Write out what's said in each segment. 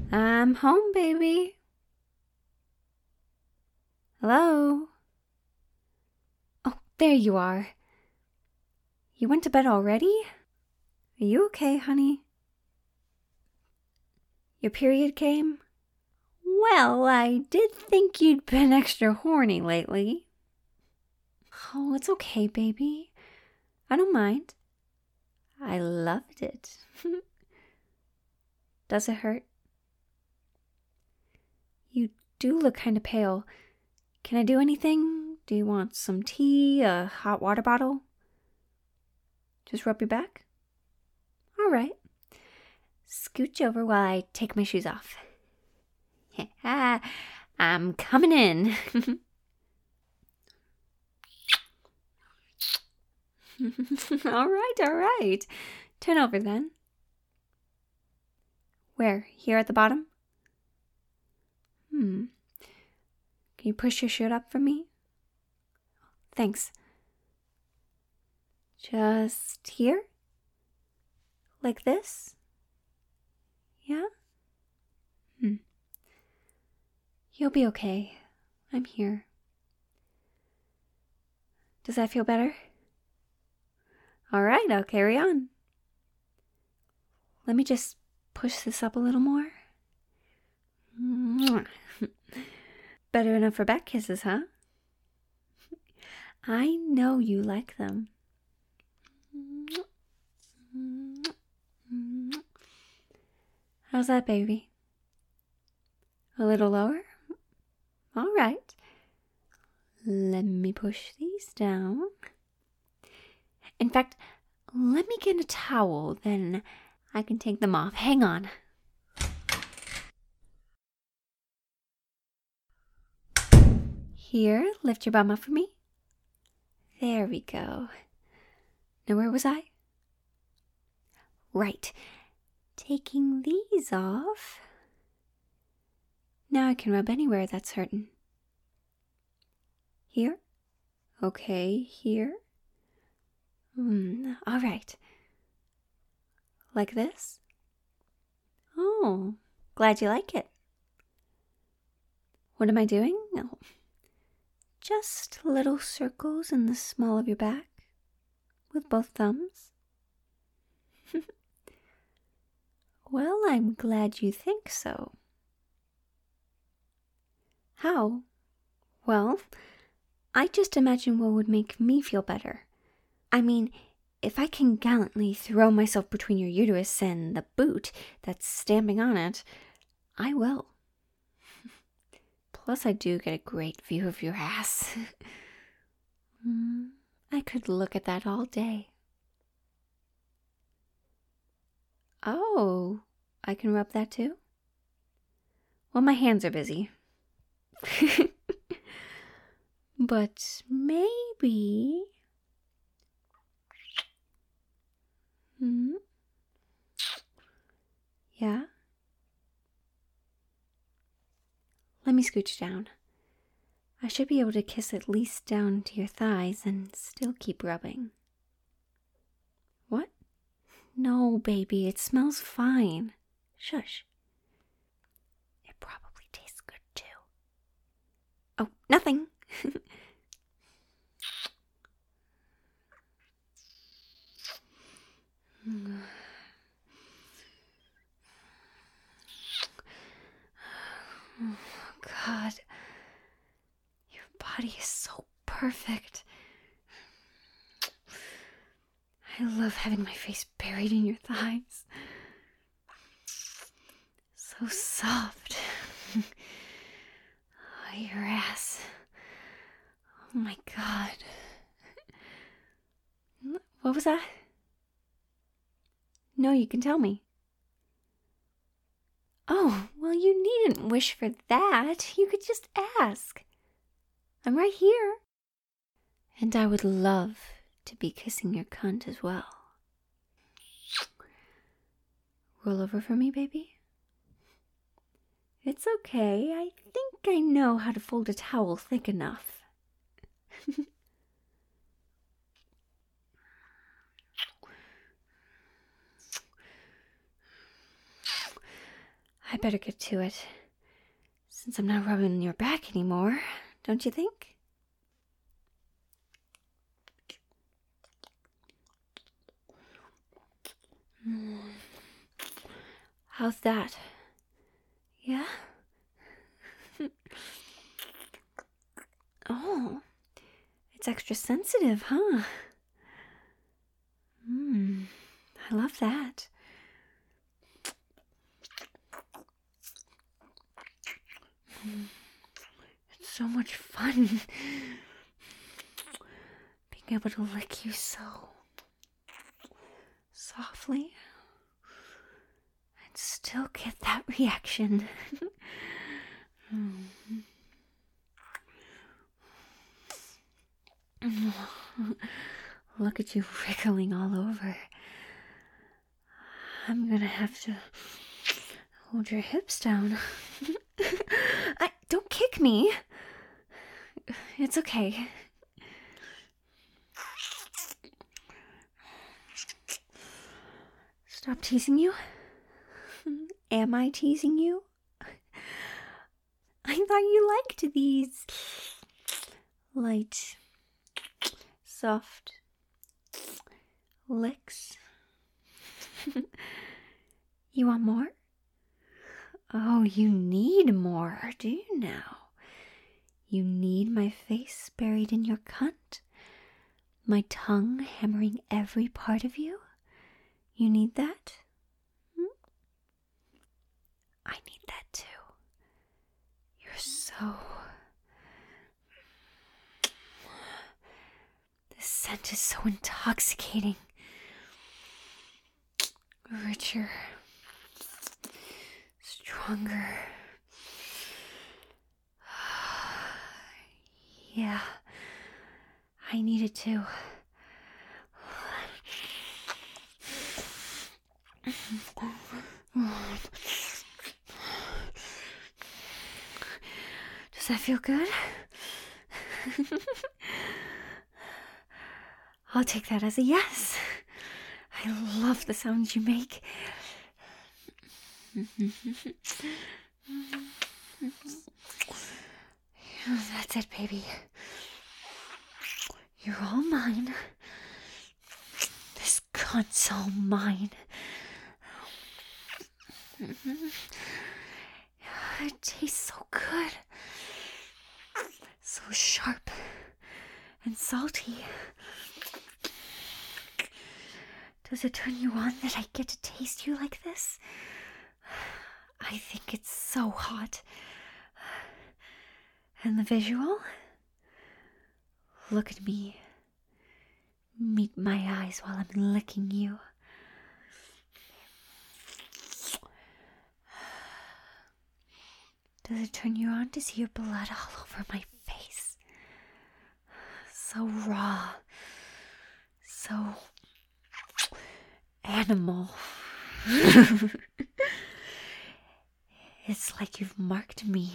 I'm home, baby. Hello? Oh, there you are. You went to bed already? Are you okay, honey? Your period came? Well, I did think you'd been extra horny lately. Oh, it's okay, baby. I don't mind. I loved it. Does it hurt? You do look kind of pale. Can I do anything? Do you want some tea, a hot water bottle? Just rub your back? All right. Scooch over while I take my shoes off. I'm coming in. All right. Turn over then. Where? Here at the bottom? Can you push your shirt up for me? Thanks. Just here? Like this? Yeah? You'll be okay. I'm here. Does that feel better? All right, I'll carry on. Let me just push this up a little more. Better enough for back kisses, huh? I know you like them. How's that, baby? A little lower? All right. Let me push these down. In fact, let me get a towel, then I can take them off. Hang on. Here, lift your bum up for me. There we go. Now where was I? Right. Taking these off. Now I can rub anywhere that's hurting. Here? Okay, here. All right. Like this? Oh, glad you like it. What am I doing? Oh, just little circles in the small of your back with both thumbs. Well, I'm glad you think so. How? Well, I just imagine what would make me feel better. I mean, if I can gallantly throw myself between your uterus and the boot that's stamping on it, I will. Plus, I do get a great view of your ass. I could look at that all day. Oh, I can rub that too? Well, my hands are busy. But maybe... Yeah? Let me scooch down. I should be able to kiss at least down to your thighs and still keep rubbing. What? No, baby, it smells fine. Shush. It probably tastes good too. Oh, nothing. Oh, God. Your body is so perfect. I love having my face buried in your thighs. So soft. Oh, your ass. Oh my God. What was that? No, you can tell me. Oh, well, you needn't wish for that. You could just ask. I'm right here. And I would love to be kissing your cunt as well. Roll over for me, baby. It's okay. I think I know how to fold a towel thick enough. I better get to it, since I'm not rubbing your back anymore, don't you think? How's that? Yeah? Oh, it's extra sensitive, huh? I love that. It's so much fun being able to lick you so softly and still get that reaction. Look at you wriggling all over. I'm gonna have to hold your hips down. Don't kick me. It's okay. Stop teasing you? Am I teasing you? I thought you liked these light, soft licks. You want more? Oh, you need more, do you now? You need my face buried in your cunt? My tongue hammering every part of you? You need that? I need that too. You're so... The scent is so intoxicating. Richer. Stronger. Yeah, I need it too. Does that feel good? I'll take that as a yes. I love the sounds you make. That's it, baby. You're all mine. This cunt's all mine. It tastes so good. So sharp and salty. Does it turn you on that I get to taste you like this? I think it's so hot. And the visual? Look at me. Meet my eyes while I'm licking you. Does it turn you on to see your blood all over my face? So raw. So animal. It's like you've marked me.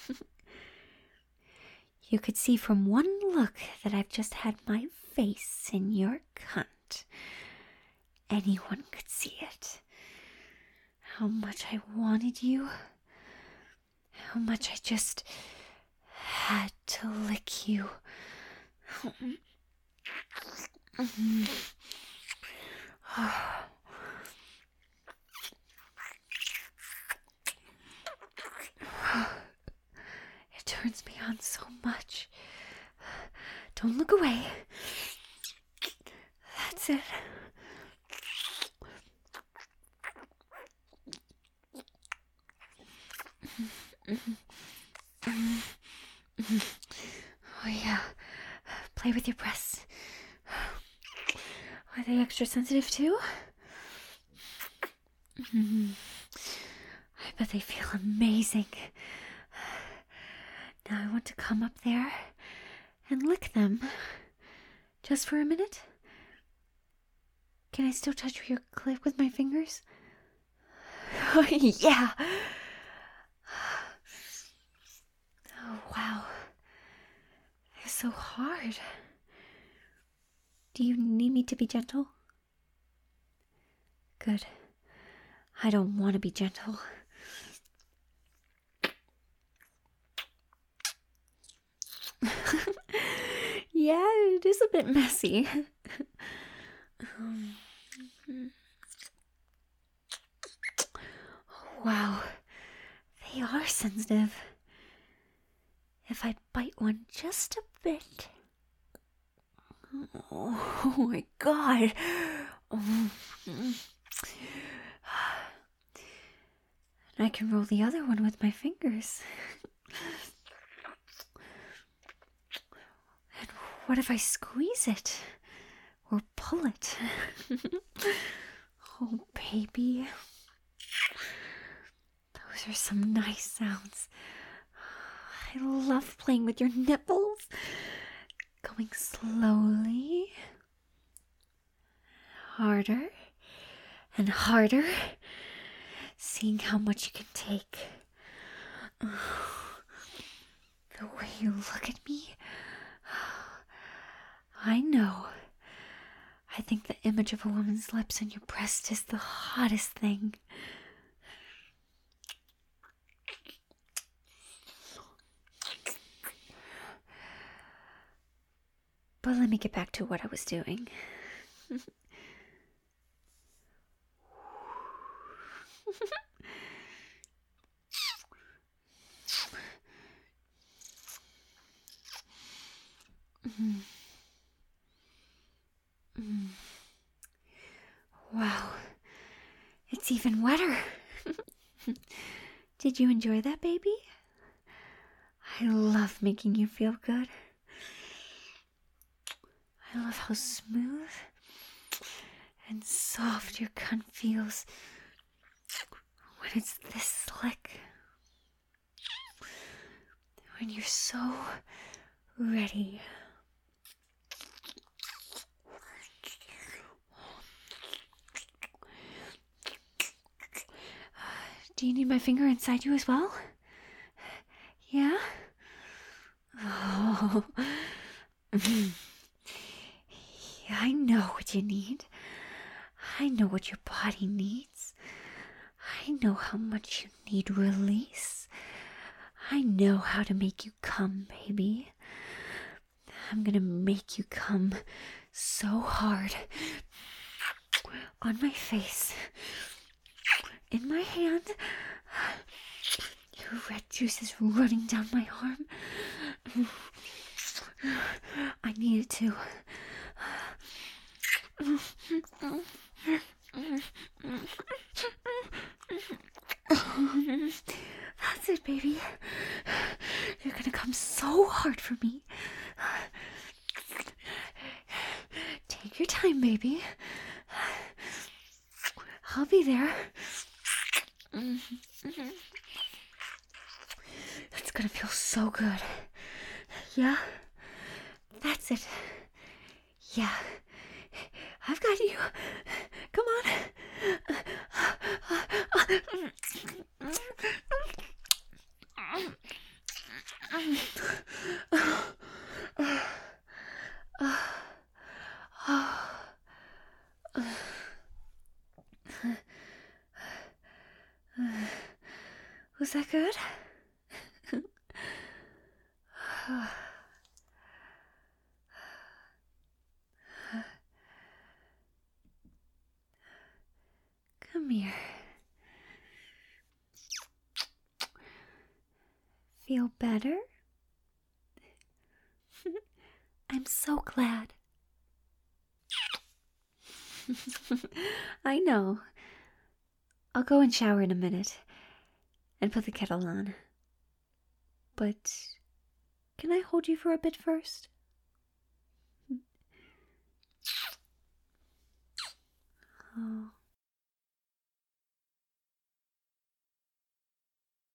You could see from one look that I've just had my face in your cunt. Anyone could see it. How much I wanted you. How much I just had to lick you. It turns me on so much. Don't look away. That's it. Oh yeah. Play with your breasts. Are they extra sensitive too? I bet they feel amazing. Now I want to come up there and lick them. Just for a minute. Can I still touch your clit with my fingers? Oh, yeah. Oh, wow. They're so hard. Do you need me to be gentle? Good. I don't want to be gentle. Yeah, it is a bit messy. Wow, they are sensitive. If I bite one just a bit. Oh my god. And I can roll the other one with my fingers. And what if I squeeze it? Or pull it? Oh, baby. Those are some nice sounds. I love playing with your nipples. Going slowly. Harder. And harder. Seeing how much you can take. The way you look at me. I know. I think the image of a woman's lips on your breast is the hottest thing. But let me get back to what I was doing. Wow, it's even wetter. Did you enjoy that, baby? I love making you feel good. I love how smooth and soft your cunt feels when it's this slick. When you're so ready. Do you need my finger inside you as well? Yeah? Oh. Yeah, I know what you need. I know what your body needs. I know how much you need release. I know how to make you come, baby. I'm gonna make you come so hard. On my face. In my hand. Your red juice is running down my arm. I need it to. That's it, baby. You're gonna come so hard for me. Take your time, baby. I'll be there. It's gonna feel so good. Yeah? That's it. Yeah. I've got you. Come on. Was that good? Come here. Feel better? I'm so glad. I know. I'll go and shower in a minute and put the kettle on. But can I hold you for a bit first?